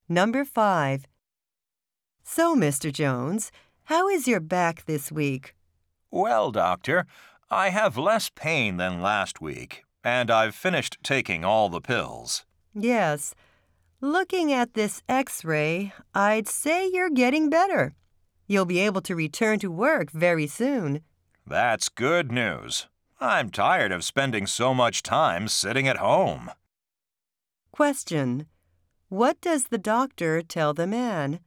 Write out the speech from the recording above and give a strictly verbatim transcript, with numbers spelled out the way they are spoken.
Number five. So, Mister Jones, how is your back this week? Well, doctor, I have less pain than last week, and I've finished taking all the pills. Yes. Looking at this x-ray, I'd say you're getting better. You'll be able to return to work very soon. That's good news. I'm tired of spending so much time sitting at home. Question. What does the doctor tell the man?